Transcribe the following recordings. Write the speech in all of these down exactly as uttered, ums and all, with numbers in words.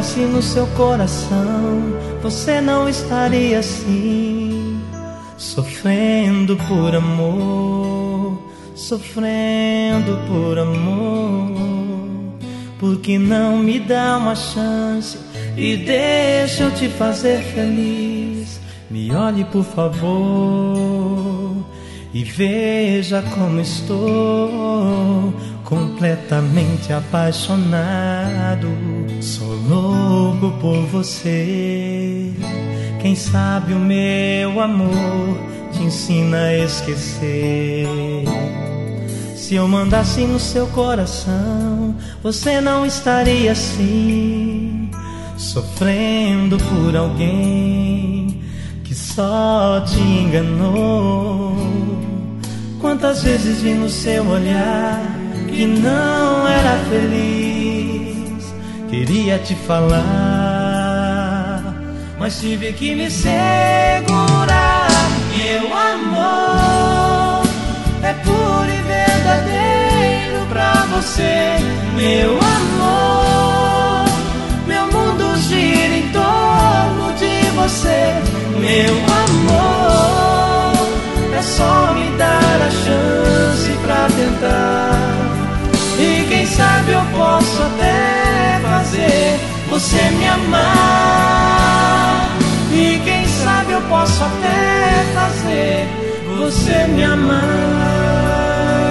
mandasse no seu coração, você não estaria assim, sofrendo por amor, sofrendo por amor. Por que não me dá uma chance e deixa eu te fazer feliz? Me olhe por favor e veja como estou, completamente apaixonado. Sou louco por você. Quem sabe o meu amor te ensina a esquecer. Se eu mandasse no seu coração, você não estaria assim, sofrendo por alguém que só te enganou. Quantas vezes vi no seu olhar que não era feliz, queria te falar, mas tive que me segurar. Meu amor é puro e verdadeiro pra você. Meu amor, meu mundo gira em torno de você. Meu amor, é só me dar a chance pra tentar, e quem sabe eu posso até fazer você me amar. E quem sabe eu posso até fazer você me amar.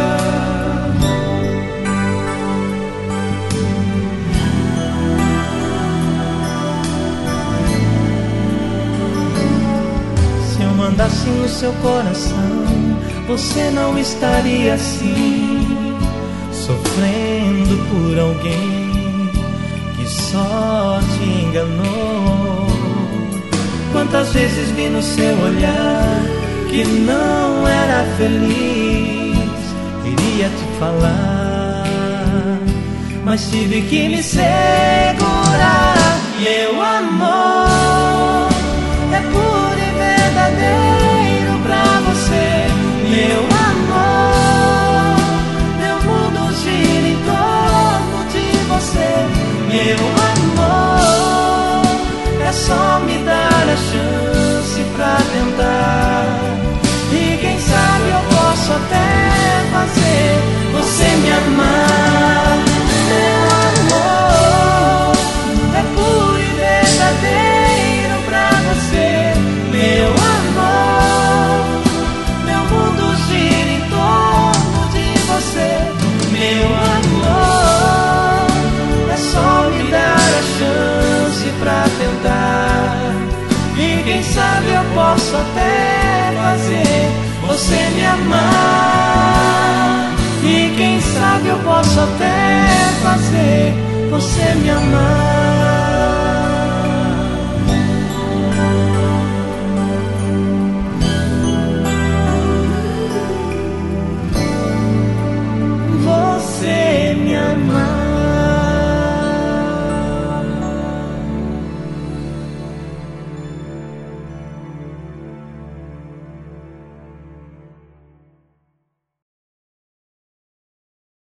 Se eu mandasse no seu coração, você não estaria assim, sofrendo por alguém que só te enganou. Quantas vezes vi no seu olhar que não era feliz, queria te falar, mas tive que me segurar. Meu amor é puro e verdadeiro pra você. Meu amor, meu mundo gira em torno de você. Meu amor, é só me dar a chance pra tentar, e quem sabe eu posso até fazer você me amar. Meu amor é puro e verdadeiro pra você. Meu amor, meu mundo gira em torno de você. Meu amor, é só me dar a chance pra tentar, e quem sabe eu posso até fazer você me amar. E quem sabe eu posso até fazer você me amar.